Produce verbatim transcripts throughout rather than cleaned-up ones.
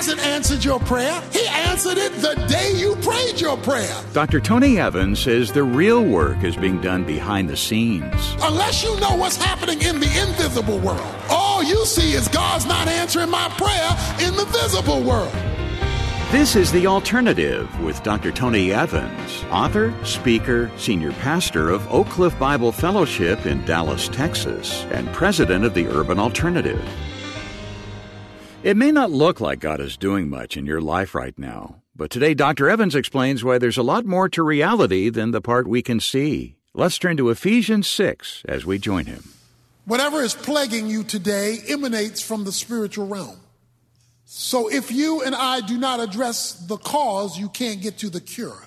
hasn't answered your prayer. He answered it the day you prayed your prayer. Doctor Tony Evans says the real work is being done behind the scenes. Unless you know what's happening in the invisible world, all you see is God's not answering my prayer in the visible world. This is The Alternative with Doctor Tony Evans, author, speaker, senior pastor of Oak Cliff Bible Fellowship in Dallas, Texas, and president of the Urban Alternative. It may not look like God is doing much in your life right now, but today Doctor Evans explains why there's a lot more to reality than the part we can see. Let's turn to Ephesians six as we join him. Whatever is plaguing you today emanates from the spiritual realm. So if you and I do not address the cause, you can't get to the cure.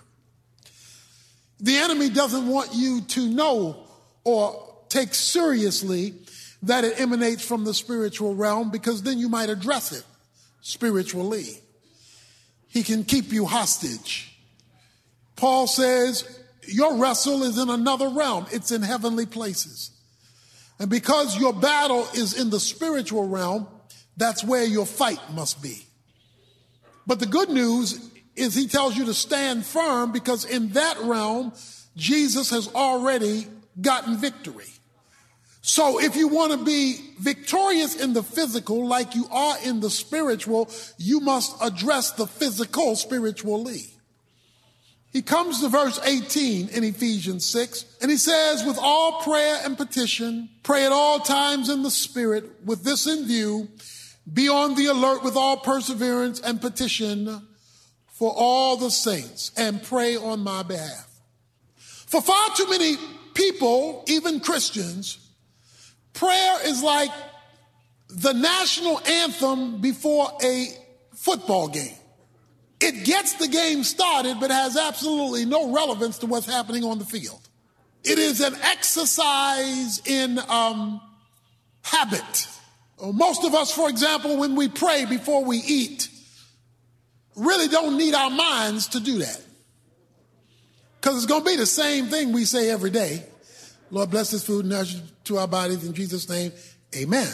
The enemy doesn't want you to know or take seriously that it emanates from the spiritual realm, because then you might address it spiritually. He can keep you hostage. Paul says your wrestle is in another realm. It's in heavenly places. And because your battle is in the spiritual realm, that's where your fight must be. But the good news is he tells you to stand firm, because in that realm, Jesus has already gotten victory. So if you want to be victorious in the physical like you are in the spiritual, you must address the physical spiritually. He comes to verse eighteen in Ephesians six, and he says, with all prayer and petition, pray at all times in the Spirit, with this in view, be on the alert with all perseverance and petition for all the saints, and pray on my behalf. For far too many people, even Christians, prayer is like the national anthem before a football game. It gets the game started, but has absolutely no relevance to what's happening on the field. It is an exercise in um, habit. Most of us, for example, when we pray before we eat, really don't need our minds to do that. Because it's going to be the same thing we say every day. Lord, bless this food and nourish it to our bodies in Jesus' name. Amen.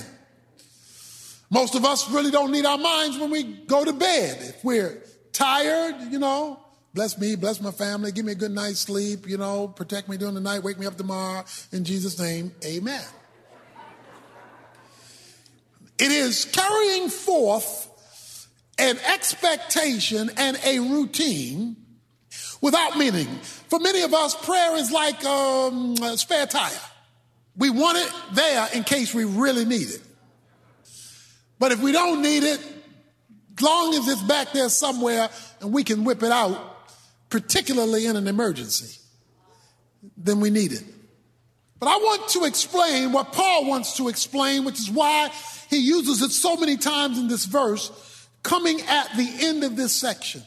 Most of us really don't need our minds when we go to bed. If we're tired, you know, bless me, bless my family, give me a good night's sleep, you know, protect me during the night, wake me up tomorrow in Jesus' name. Amen. It is carrying forth an expectation and a routine without meaning. For many of us, prayer is like um, a spare tire. We want it there in case we really need it. But if we don't need it, as long as it's back there somewhere and we can whip it out, particularly in an emergency, then we need it. But I want to explain what Paul wants to explain, which is why he uses it so many times in this verse, coming at the end of this section.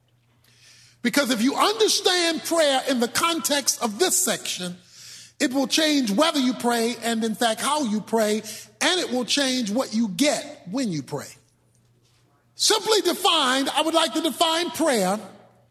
Because if you understand prayer in the context of this section, it will change whether you pray and, in fact, how you pray, and it will change what you get when you pray. Simply defined, I would like to define prayer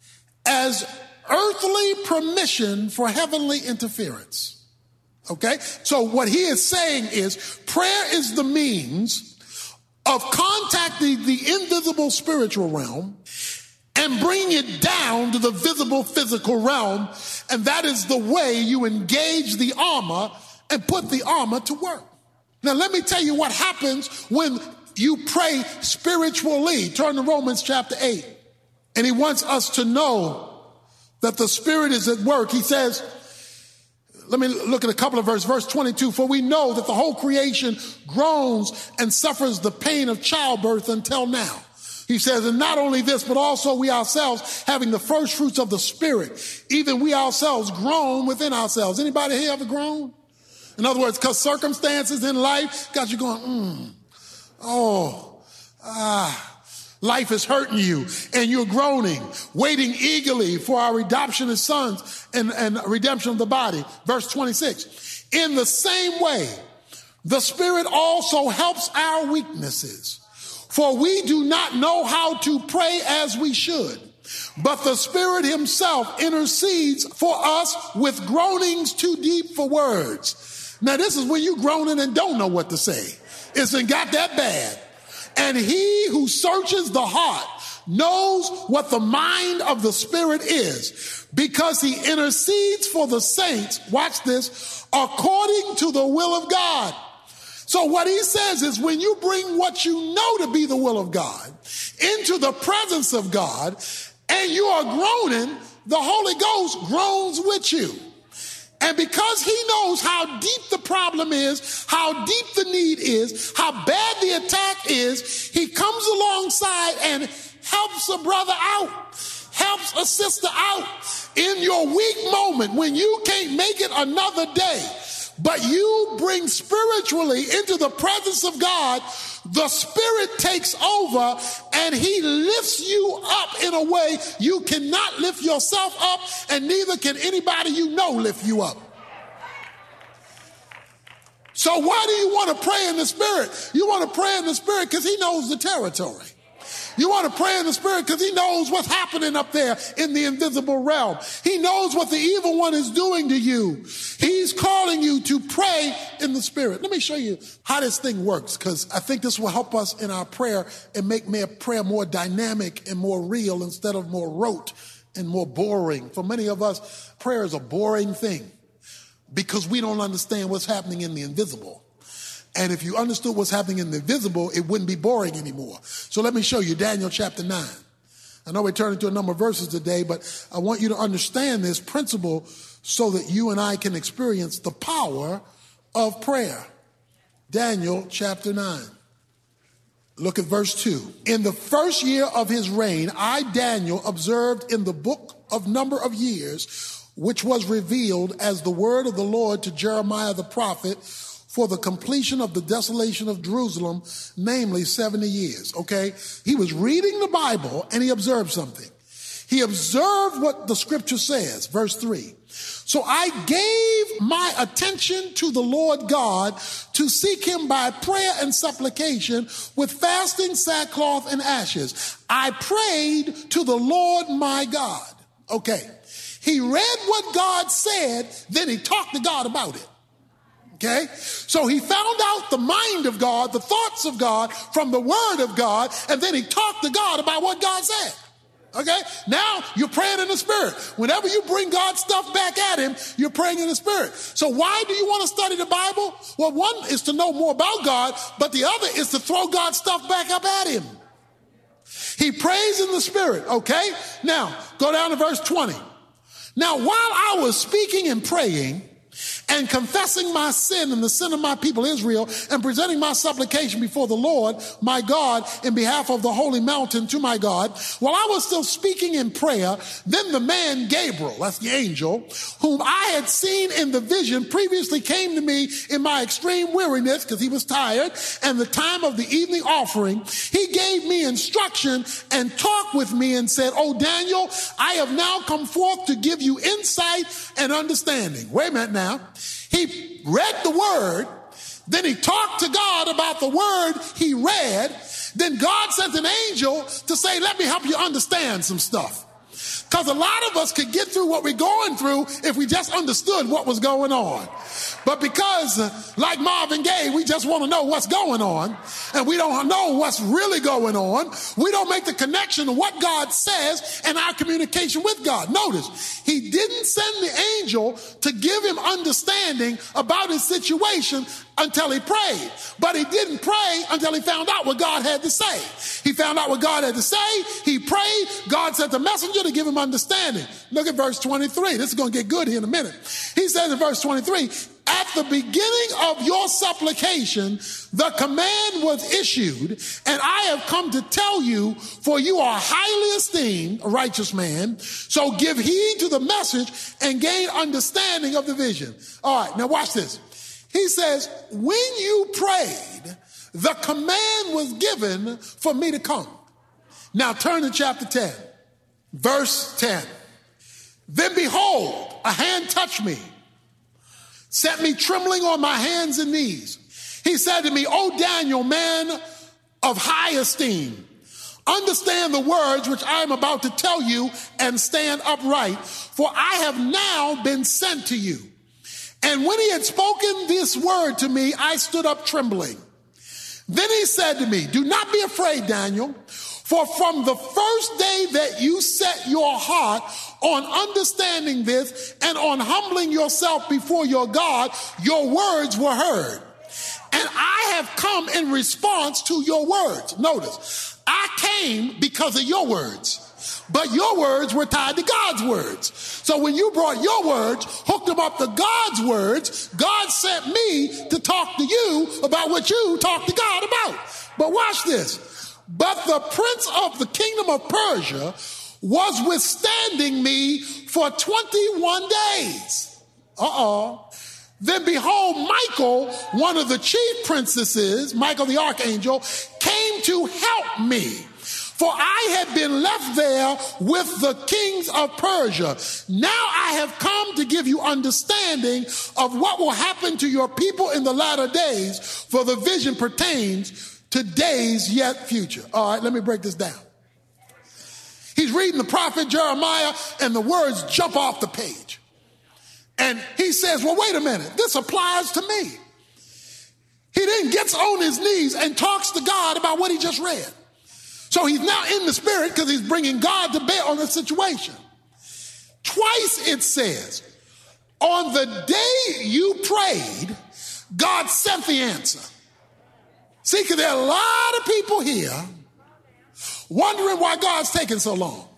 as earthly permission for heavenly interference. Okay? So what he is saying is prayer is the means of contacting the invisible spiritual realm and bringing it down to the visible physical realm. And that is the way you engage the armor and put the armor to work. Now, let me tell you what happens when you pray spiritually. Turn to Romans chapter eight. And he wants us to know that the Spirit is at work. He says, let me look at a couple of verses. Verse twenty-two, for we know that the whole creation groans and suffers the pain of childbirth until now. He says, and not only this, but also we ourselves, having the first fruits of the Spirit, even we ourselves groan within ourselves. Anybody here ever groan? In other words, because circumstances in life got you going, mm, oh, ah. Life is hurting you and you're groaning, waiting eagerly for our adoption as sons and, and redemption of the body. Verse twenty-six, in the same way, the Spirit also helps our weaknesses. For we do not know how to pray as we should, but the Spirit himself intercedes for us with groanings too deep for words. Now, this is when you're groaning and don't know what to say. It's got that bad. And he who searches the heart knows what the mind of the Spirit is, because he intercedes for the saints, watch this, according to the will of God. So what he says is, when you bring what you know to be the will of God into the presence of God and you are groaning, the Holy Ghost groans with you. And because he knows how deep the problem is, how deep the need is, how bad the attack is, he comes alongside and helps a brother out, helps a sister out in your weak moment when you can't make it another day. But you bring spiritually into the presence of God, the Spirit takes over and he lifts you up in a way you cannot lift yourself up, and neither can anybody you know lift you up. So why do you want to pray in the Spirit? You want to pray in the Spirit because he knows the territory. You want to pray in the Spirit because he knows what's happening up there in the invisible realm. He knows what the evil one is doing to you. He's calling you to pray in the Spirit. Let me show you how this thing works, because I think this will help us in our prayer and make prayer more dynamic and more real instead of more rote and more boring. For many of us, prayer is a boring thing because we don't understand what's happening in the invisible. And if you understood what's happening in the visible, it wouldn't be boring anymore. So let me show you Daniel chapter nine. I know we're turning to a number of verses today, but I want you to understand this principle so that you and I can experience the power of prayer. Daniel chapter nine. Look at verse two. In the first year of his reign, I, Daniel, observed in the book of number of years, which was revealed as the word of the Lord to Jeremiah the prophet, for the completion of the desolation of Jerusalem, namely seventy years, okay? He was reading the Bible and he observed something. He observed what the scripture says, verse three. So I gave my attention to the Lord God to seek him by prayer and supplication with fasting, sackcloth, and ashes. I prayed to the Lord my God. Okay, he read what God said, then he talked to God about it. Okay, so he found out the mind of God, the thoughts of God from the word of God, and then he talked to God about what God said. Okay, now you're praying in the Spirit. Whenever you bring God's stuff back at him, you're praying in the Spirit. So why do you want to study the Bible? Well, one is to know more about God, but the other is to throw God's stuff back up at him. He prays in the Spirit. Okay, now go down to verse twenty. Now, while I was speaking and praying and confessing my sin and the sin of my people Israel, and presenting my supplication before the Lord, my God, in behalf of the holy mountain to my God, while I was still speaking in prayer, then the man Gabriel, that's the angel, whom I had seen in the vision, previously came to me in my extreme weariness, because he was tired, and the time of the evening offering. He gave me instruction and talked with me and said, "Oh, Daniel, I have now come forth to give you insight and understanding." Wait a minute now. He read the word, then he talked to God about the word he read, then God sent an angel to say, "Let me help you understand some stuff." Because a lot of us could get through what we're going through if we just understood what was going on. But because, uh, like Marvin Gaye, we just want to know what's going on, and we don't know what's really going on, we don't make the connection to what God says and our communication with God. Notice, he didn't send the angel to give him understanding about his situation until he prayed. But he didn't pray until he found out what God had to say. He found out what God had to say. He prayed. God sent the messenger to give him understanding. Look at verse twenty-three. This is going to get good here in a minute. He says in verse twenty-three, "At the beginning of your supplication, the command was issued, and I have come to tell you, for you are highly esteemed, a righteous man. So give heed to the message and gain understanding of the vision." All right, now watch this. He says, when you prayed, the command was given for me to come. Now turn to chapter ten, verse ten. "Then behold, a hand touched me, set me trembling on my hands and knees. He said to me, 'O Daniel, man of high esteem, understand the words which I am about to tell you and stand upright, for I have now been sent to you.' And when he had spoken this word to me, I stood up trembling. Then he said to me, do not be afraid, Daniel, for from the first day that you set your heart on understanding this and on humbling yourself before your God, your words were heard. And I have come in response to your words. Notice, I came because of your words. But your words were tied to God's words. So when you brought your words, hooked them up to God's words, God sent me to talk to you about what you talked to God about. But watch this. But the prince of the kingdom of Persia was withstanding me for twenty-one days. Uh-oh. Then behold, Michael, one of the chief princesses, Michael the archangel, came to help me. For I had been left there with the kings of Persia. Now I have come to give you understanding of what will happen to your people in the latter days, for the vision pertains to days yet future. All right, let me break this down. He's reading the prophet Jeremiah, and the words jump off the page. And he says, well, wait a minute, this applies to me. He then gets on his knees and talks to God about what he just read. So he's now in the spirit because he's bringing God to bear on the situation. Twice it says, on the day you prayed, God sent the answer. See, because there are a lot of people here wondering why God's taking so long.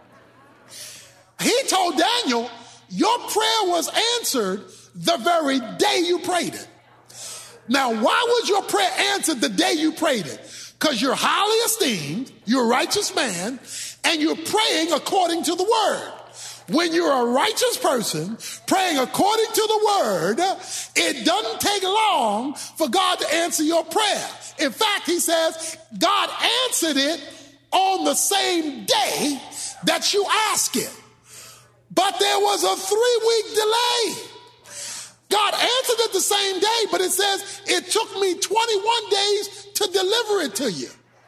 He told Daniel, your prayer was answered the very day you prayed it. Now, why was your prayer answered the day you prayed it? Because you're highly esteemed, you're a righteous man, and you're praying according to the word. When you're a righteous person praying according to the word, it doesn't take long for God to answer your prayer. In fact, he says, God answered it on the same day that you ask it. But there was a three-week delay. God answered it the same day, but it says it took me twenty-one days to deliver it to you.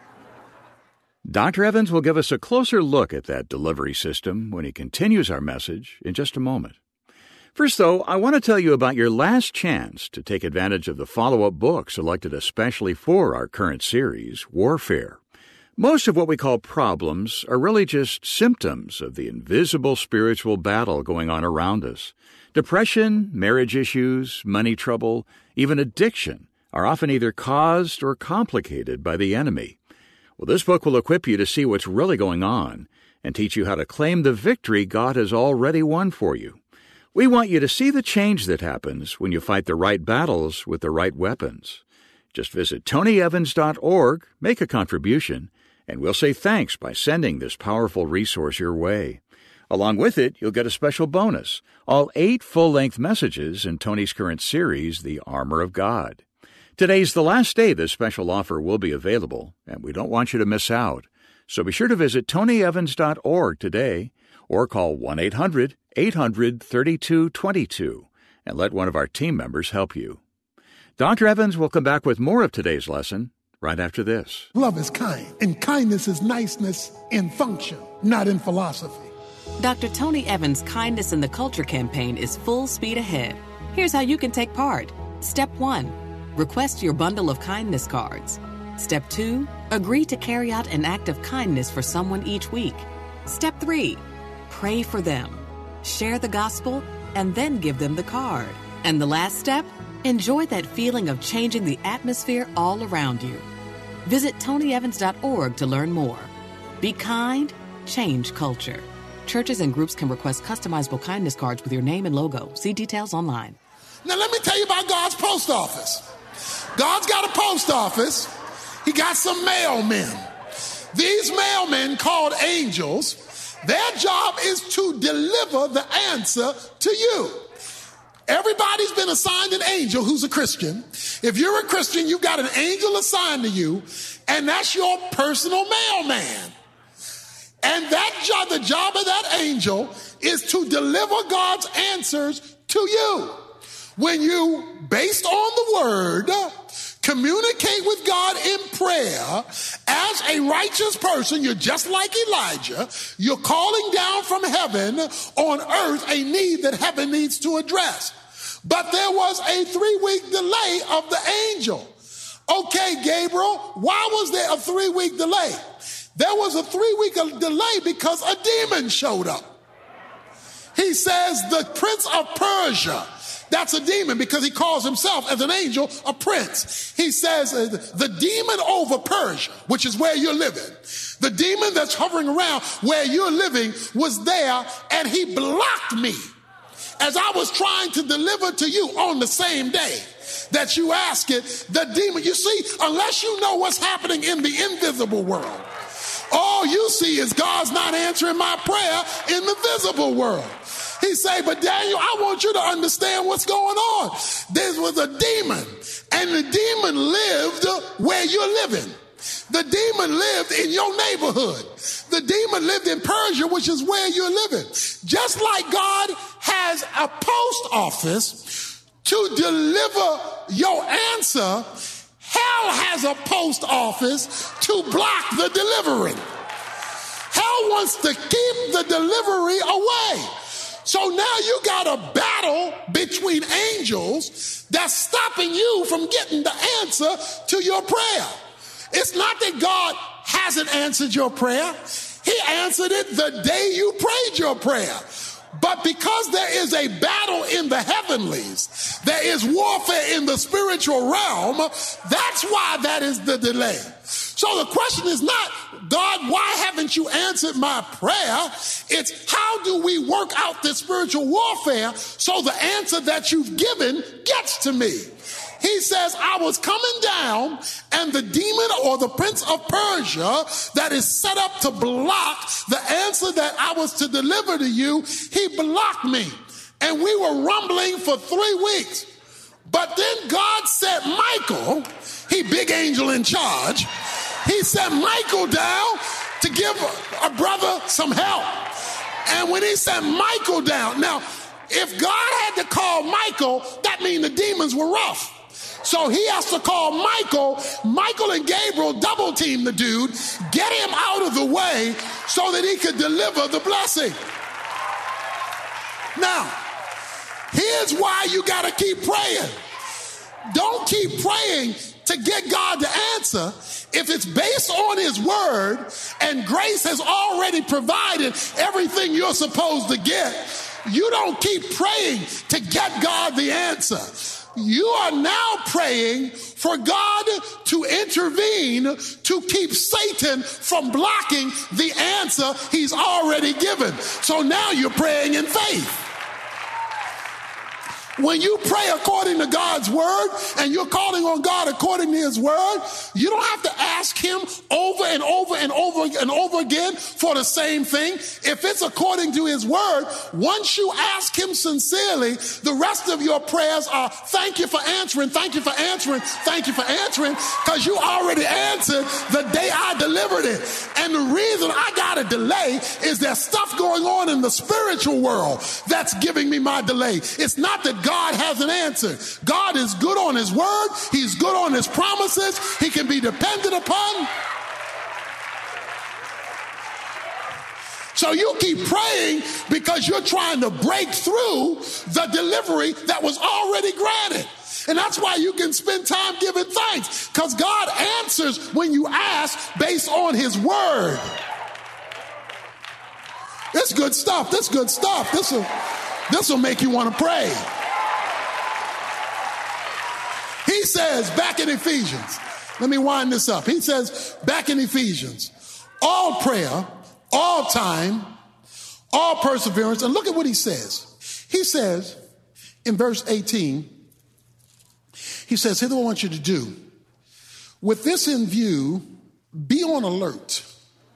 Doctor Evans will give us a closer look at that delivery system when he continues our message in just a moment. First, though, I want to tell you about your last chance to take advantage of the follow-up book selected especially for our current series, Warfare. Most of what we call problems are really just symptoms of the invisible spiritual battle going on around us. Depression, marriage issues, money trouble, even addiction are often either caused or complicated by the enemy. Well, this book will equip you to see what's really going on and teach you how to claim the victory God has already won for you. We want you to see the change that happens when you fight the right battles with the right weapons. Just visit tony evans dot org, make a contribution, and we'll say thanks by sending this powerful resource your way. Along with it, you'll get a special bonus, all eight full-length messages in Tony's current series, The Armor of God. Today's the last day this special offer will be available, and we don't want you to miss out. So be sure to visit tony evans dot org today or call one eight hundred eight hundred thirty-two twenty-two and let one of our team members help you. Doctor Evans will come back with more of today's lesson right after this. Love is kind, and kindness is niceness in function, not in philosophy. Doctor Tony Evans' Kindness in the Culture campaign is full speed ahead. Here's how you can take part. Step one, request your bundle of kindness cards. Step two, agree to carry out an act of kindness for someone each week. Step three, pray for them. Share the gospel and then give them the card. And the last step, enjoy that feeling of changing the atmosphere all around you. Visit tony evans dot org to learn more. Be kind, change culture. Churches and groups can request customizable kindness cards with your name and logo. See details online. Now let me tell you about God's post office. God's got a post office. He got some mailmen. These mailmen called angels, their job is to deliver the answer to you. Everybody's been assigned an angel who's a Christian. If you're a Christian, you've got an angel assigned to you, and that's your personal mailman. And that job, the job of that angel is to deliver God's answers to you. When you, based on the word, communicate with God in prayer as a righteous person, you're just like Elijah. You're calling down from heaven on earth a need that heaven needs to address. But there was a three-week delay of the angel. Okay, Gabriel, why was there a three-week delay? There was a three-week delay because a demon showed up. He says the prince of Persia. That's a demon because he calls himself as an angel a prince. He says uh, the demon over Persia, which is where you're living. The demon that's hovering around where you're living was there, and he blocked me as I was trying to deliver to you on the same day that you ask it. The demon, you see, unless you know what's happening in the invisible world, all you see is God's not answering my prayer in the visible world. He say, but Daniel, I want you to understand what's going on. There was a demon, and the demon lived where you're living. The demon lived in your neighborhood. The demon lived in Persia, which is where you're living. Just like God has a post office to deliver your answer, hell has a post office to block the delivery. Hell wants to keep the delivery away. So now you got a battle between angels that's stopping you from getting the answer to your prayer. It's not that God hasn't answered your prayer. He answered it the day you prayed your prayer. But because there is a battle in the heavenlies, there is warfare in the spiritual realm, that's why that is the delay. So the question is not, God, why haven't you answered my prayer? It's how do we work out this spiritual warfare so the answer that you've given gets to me? He says, I was coming down, and the demon or the prince of Persia that is set up to block the answer that I was to deliver to you, he blocked me. And we were rumbling for three weeks. But then God sent Michael, he big angel in charge. He sent Michael down to give a, a brother some help. And when he sent Michael down, now, if God had to call Michael, that means the demons were rough. So he has to call Michael. Michael and Gabriel double team the dude, get him out of the way so that he could deliver the blessing. Now, here's why you got to keep praying. Don't keep praying to get God to answer if it's based on his word and grace has already provided everything you're supposed to get. You don't keep praying to get God the answer. You are now praying for God to intervene to keep Satan from blocking the answer he's already given. So now you're praying in faith. When you pray according to God's word and you're calling on God according to his word, you don't have to ask him over and over and over and over again for the same thing. If it's according to his word, once you ask him sincerely, the rest of your prayers are thank you for answering, thank you for answering, thank you for answering, because you already answered the day I delivered it. And the reason I got a delay is there's stuff going on in the spiritual world that's giving me my delay. It's not that God hasn't answered. God is good on his word. He's good on his promises. He can be depended upon. So you keep praying because you're trying to break through the delivery that was already granted. And that's why you can spend time giving thanks, because God answers when you ask based on his word. This good stuff. This good stuff. This will, this will make you want to pray. He says back in Ephesians, let me wind this up. He says back in Ephesians, all prayer, all time, all perseverance. And look at what he says. He says in verse eighteen, he says, here's what I want you to do. With this in view, be on alert.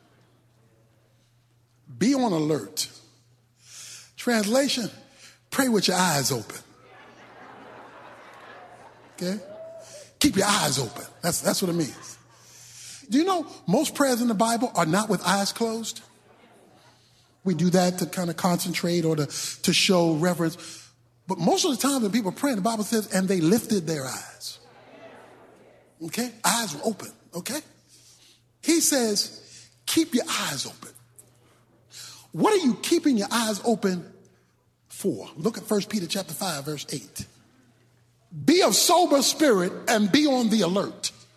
Be on alert. Translation, pray with your eyes open. Okay? Keep your eyes open. That's, that's what it means. Do you know most prayers in the Bible are not with eyes closed? We do that to kind of concentrate or to, to show reverence. But most of the time when people pray, the Bible says, and they lifted their eyes. Okay? Eyes were open. Okay? He says, keep your eyes open. What are you keeping your eyes open for? Look at First Peter chapter five, verse eight. Be of sober spirit and be on the alert.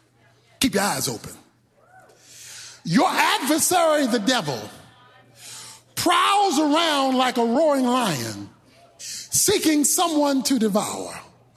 Keep your eyes open. Your adversary, the devil, prowls around like a roaring lion, seeking someone to devour.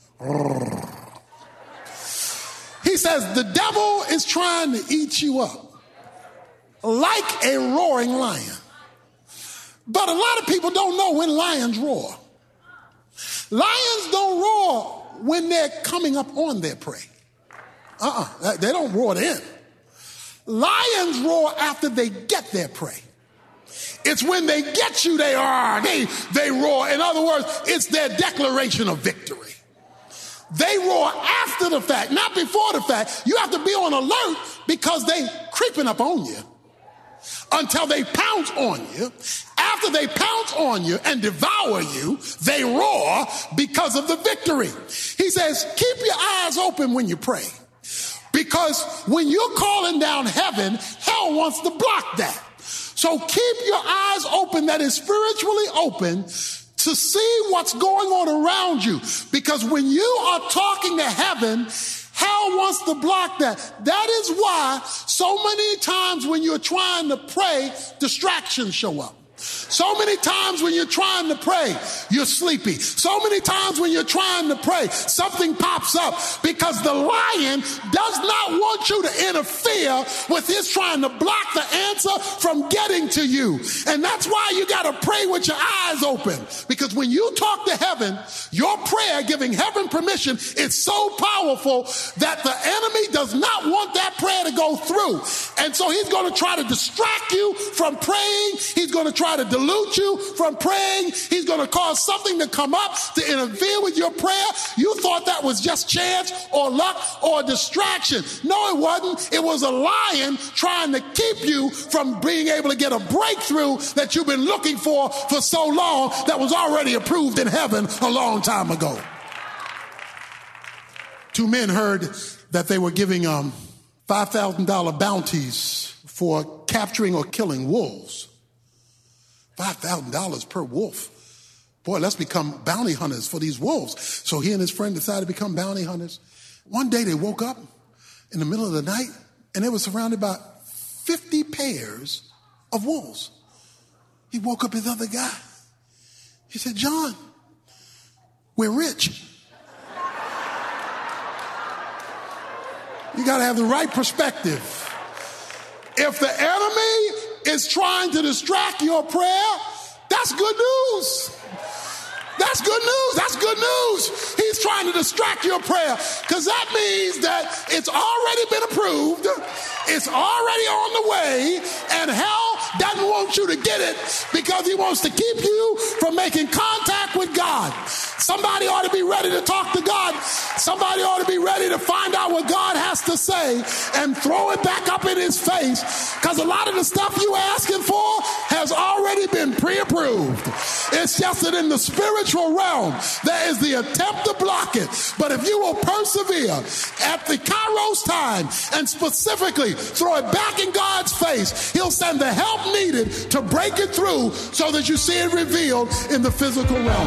He says the devil is trying to eat you up like a roaring lion. But a lot of people don't know when lions roar. Lions don't roar when they're coming up on their prey. Uh-uh, they don't roar then. Lions roar after they get their prey. It's when they get you, they are, they, they roar. In other words, it's their declaration of victory. They roar after the fact, not before the fact. You have to be on alert because they creeping up on you until they pounce on you. After they pounce on you and devour you, they roar because of the victory. He says, keep your eyes open when you pray. Because when you're calling down heaven, hell wants to block that. So keep your eyes open, that is spiritually open, to see what's going on around you. Because when you are talking to heaven, hell wants to block that. That is why so many times when you're trying to pray, distractions show up. So many times when you're trying to pray, you're sleepy. So many times when you're trying to pray, something pops up because the lion does not want you to interfere with his trying to block the answer from getting to you. And that's why you got to pray with your eyes open, because when you talk to heaven, your prayer giving heaven permission is so powerful that the enemy does not want that prayer to go through. And so he's going to try to distract you from praying. He's going to try to dilute you from praying. He's going to cause something to come up to interfere with your prayer. You thought that was just chance or luck or distraction. No, it wasn't. It was a lion trying to keep you from being able to get a breakthrough that you've been looking for for so long, that was already approved in heaven a long time ago. Two men heard that they were giving um, five thousand dollars bounties for capturing or killing wolves. five thousand dollars per wolf. Boy, let's become bounty hunters for these wolves. So he and his friend decided to become bounty hunters. One day they woke up in the middle of the night and they were surrounded by fifty pairs of wolves. He woke up his other guy. He said, John, we're rich. You got to have the right perspective. If the enemy is trying to distract your prayer, that's good news. That's good news. That's good news. He's trying to distract your prayer, because that means that it's already been approved. It's already on the way, and hell doesn't want you to get it because he wants to keep you from making contact with God. Somebody ought to be ready to talk to God. Somebody ought to be ready to find out what God has to say and throw it back up in his face, because a lot of the stuff you asking for has already been pre-approved. It's just that in the spiritual realm, there is the attempt to block it. But if you will persevere at the Kairos time and specifically throw it back in God's face, he'll send the help needed to break it through so that you see it revealed in the physical realm.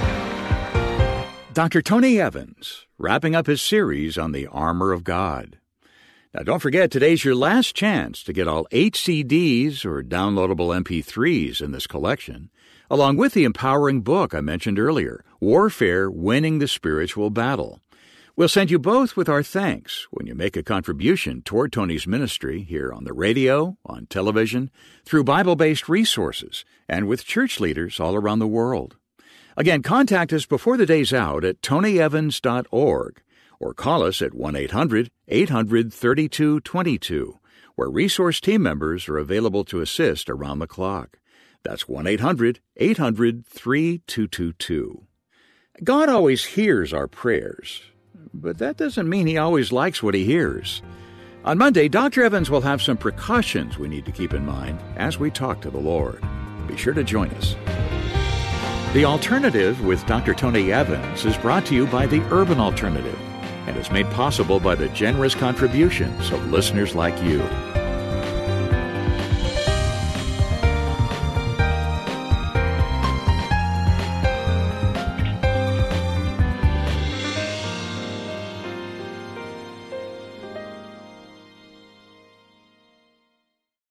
Doctor Tony Evans, wrapping up his series on the armor of God. Now, don't forget, today's your last chance to get all eight C Ds or downloadable M P threes in this collection, along with the empowering book I mentioned earlier, Warfare: Winning the Spiritual Battle. We'll send you both with our thanks when you make a contribution toward Tony's ministry here on the radio, on television, through Bible-based resources, and with church leaders all around the world. Again, contact us before the day's out at tony evans dot org or call us at one eight hundred eight hundred thirty-two twenty-two, where resource team members are available to assist around the clock. That's one eight hundred eight hundred thirty-two twenty-two. God always hears our prayers, but that doesn't mean he always likes what he hears. On Monday, Doctor Evans will have some precautions we need to keep in mind as we talk to the Lord. Be sure to join us. The Alternative with Doctor Tony Evans is brought to you by the Urban Alternative and is made possible by the generous contributions of listeners like you.